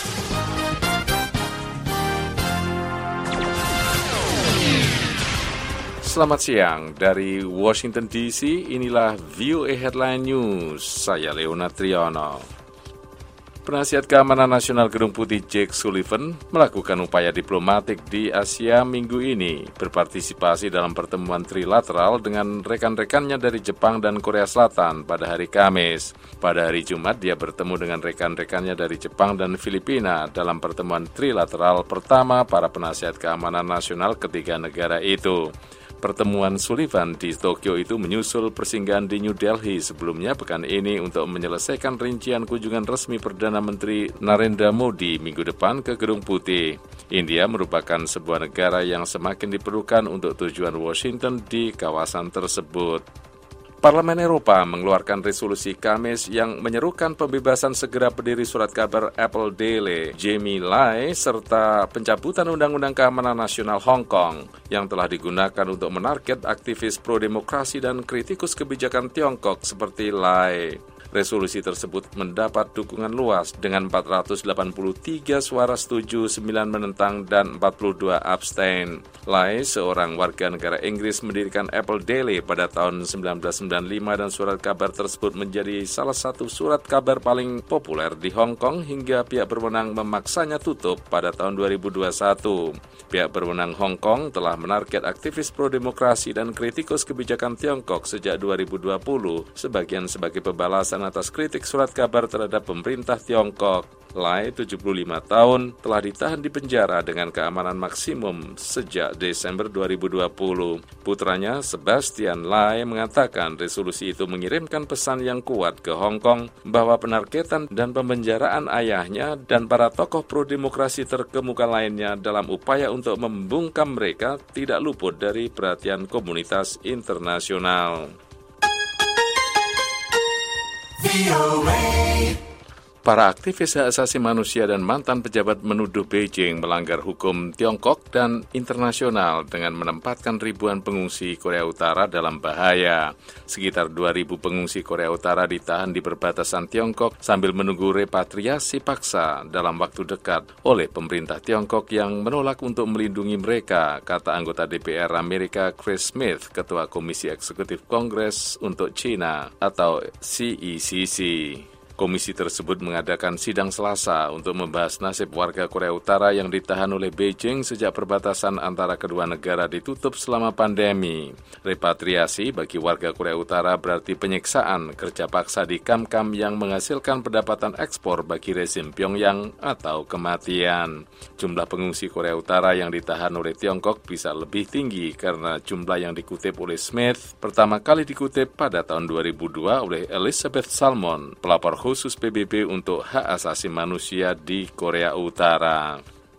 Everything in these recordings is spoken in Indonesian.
Selamat siang dari Washington DC, inilah VOA Headline News, saya Leona Triono. Penasihat Keamanan Nasional Gedung Putih Jake Sullivan melakukan upaya diplomatik di Asia minggu ini, berpartisipasi dalam pertemuan trilateral dengan rekan-rekannya dari Jepang dan Korea Selatan pada hari Kamis. Pada hari Jumat, dia bertemu dengan rekan-rekannya dari Jepang dan Filipina dalam pertemuan trilateral pertama para penasihat keamanan nasional ketiga negara itu. Pertemuan Sullivan di Tokyo itu menyusul persinggahan di New Delhi sebelumnya pekan ini untuk menyelesaikan rincian kunjungan resmi Perdana Menteri Narendra Modi minggu depan ke Gedung Putih. India merupakan sebuah negara yang semakin diperlukan untuk tujuan Washington di kawasan tersebut. Parlemen Eropa mengeluarkan resolusi Kamis yang menyerukan pembebasan segera pendiri surat kabar Apple Daily, Jamie Lai, serta pencabutan Undang-Undang Keamanan Nasional Hong Kong yang telah digunakan untuk menarget aktivis pro-demokrasi dan kritikus kebijakan Tiongkok seperti Lai. Resolusi tersebut mendapat dukungan luas dengan 483 suara setuju, 9 menentang, dan 42 abstain. Lai, seorang warga negara Inggris, mendirikan Apple Daily pada tahun 1995 dan surat kabar tersebut menjadi salah satu surat kabar paling populer di Hong Kong hingga pihak berwenang memaksanya tutup pada tahun 2021. Pihak berwenang Hong Kong telah menarget aktivis pro-demokrasi dan kritikus kebijakan Tiongkok sejak 2020, sebagian sebagai pembalasan atas kritik surat kabar terhadap pemerintah Tiongkok. Lai, 75 tahun, telah ditahan di penjara dengan keamanan maksimum sejak Desember 2020. Putranya, Sebastian Lai, mengatakan resolusi itu mengirimkan pesan yang kuat ke Hong Kong bahwa penargetan dan pempenjaraan ayahnya dan para tokoh pro-demokrasi terkemuka lainnya dalam upaya untuk membungkam mereka tidak luput dari perhatian komunitas internasional. Para aktivis hak asasi manusia dan mantan pejabat menuduh Beijing melanggar hukum Tiongkok dan internasional dengan menempatkan ribuan pengungsi Korea Utara dalam bahaya. Sekitar 2.000 pengungsi Korea Utara ditahan di perbatasan Tiongkok sambil menunggu repatriasi paksa dalam waktu dekat oleh pemerintah Tiongkok yang menolak untuk melindungi mereka, kata anggota DPR Amerika Chris Smith, Ketua Komisi Eksekutif Kongres untuk China atau CECC. Komisi tersebut mengadakan sidang Selasa untuk membahas nasib warga Korea Utara yang ditahan oleh Beijing sejak perbatasan antara kedua negara ditutup selama pandemi. Repatriasi bagi warga Korea Utara berarti penyiksaan kerja paksa di kamp-kamp yang menghasilkan pendapatan ekspor bagi rezim Pyongyang atau kematian. Jumlah pengungsi Korea Utara yang ditahan oleh Tiongkok bisa lebih tinggi karena jumlah yang dikutip oleh Smith pertama kali dikutip pada tahun 2002 oleh Elizabeth Salmon, pelapor khusus PBB untuk hak asasi manusia di Korea Utara.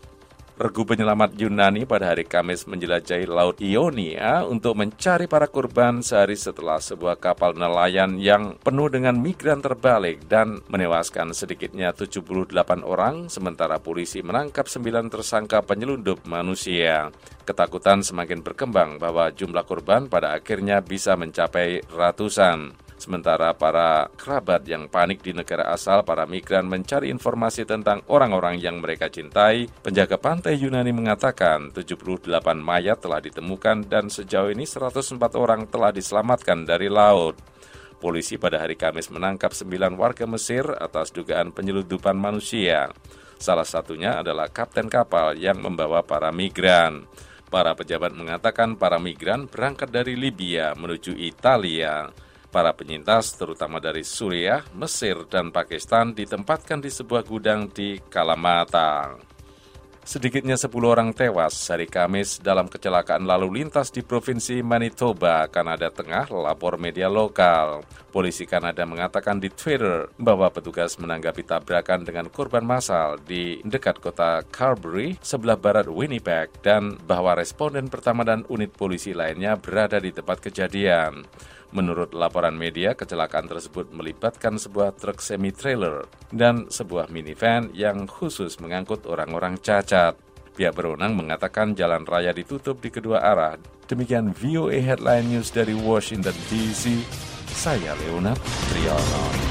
Regu penyelamat Yunani pada hari Kamis menjelajahi Laut Ionia untuk mencari para korban sehari setelah sebuah kapal nelayan yang penuh dengan migran terbalik dan menewaskan sedikitnya 78 orang, sementara polisi menangkap 9 tersangka penyelundup manusia. Ketakutan semakin berkembang bahwa jumlah korban pada akhirnya bisa mencapai ratusan. Sementara para kerabat yang panik di negara asal para migran mencari informasi tentang orang-orang yang mereka cintai, penjaga pantai Yunani mengatakan 78 mayat telah ditemukan dan sejauh ini 104 orang telah diselamatkan dari laut. Polisi pada hari Kamis menangkap 9 warga Mesir atas dugaan penyelundupan manusia. Salah satunya adalah kapten kapal yang membawa para migran. Para pejabat mengatakan para migran berangkat dari Libya menuju Italia. Para penyintas, terutama dari Suriah, Mesir, dan Pakistan, ditempatkan di sebuah gudang di Kalamata. Sedikitnya 10 orang tewas hari Kamis dalam kecelakaan lalu lintas di Provinsi Manitoba, Kanada Tengah, lapor media lokal. Polisi Kanada mengatakan di Twitter bahwa petugas menanggapi tabrakan dengan korban massal di dekat kota Carberry, sebelah barat Winnipeg, dan bahwa responden pertama dan unit polisi lainnya berada di tempat kejadian. Menurut laporan media, kecelakaan tersebut melibatkan sebuah truk semi-trailer dan sebuah minivan yang khusus mengangkut orang-orang cacat. Pihak berwenang mengatakan jalan raya ditutup di kedua arah. Demikian VOA Headline News dari Washington DC. Saya Leona Triono.